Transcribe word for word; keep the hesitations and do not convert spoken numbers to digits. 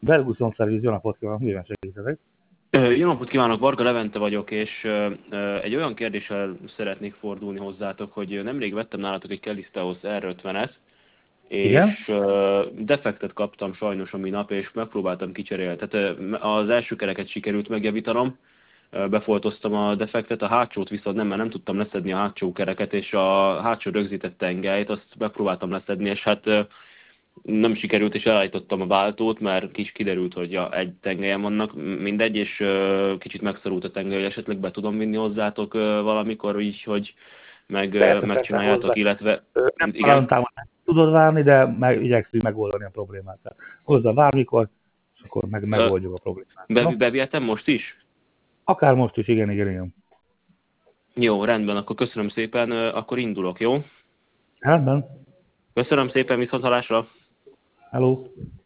Belguszon szerviz, jó napot kívánok, miben segíthetek? Jó napot kívánok, Varga Levente vagyok, és egy olyan kérdéssel szeretnék fordulni hozzátok, hogy nemrég vettem nálatok egy Callisteos er ötvenet, Igen? és defektet kaptam sajnos a minap, és megpróbáltam kicserélni. Tehát az első kereket sikerült megjavítanom, befoltoztam a defektet, a hátsót viszont nem, mert nem tudtam leszedni a hátsó kereket, és a hátsó rögzített tengelyt, azt megpróbáltam leszedni, és hát nem sikerült, és elállítottam a váltót, mert kis kiderült, hogy ja, egy tengelyen vannak, mindegy, és uh, kicsit megszorult a tengely, hogy esetleg be tudom vinni hozzátok uh, valamikor így, hogy meg, uh, Persze, megcsináljátok, persze, illetve nem igen. talán tudod várni, de meg, igyekszünk megoldani a problémát. Tehát hozzá bármikor, és akkor meg, Uh, megoldjuk a problémát. be, No? bevihetem most is? Akár most is, igen, igen, igen. Jó, rendben, akkor köszönöm szépen, uh, akkor indulok, jó? Rendben. Köszönöm szépen, viszonthallásra! Hello.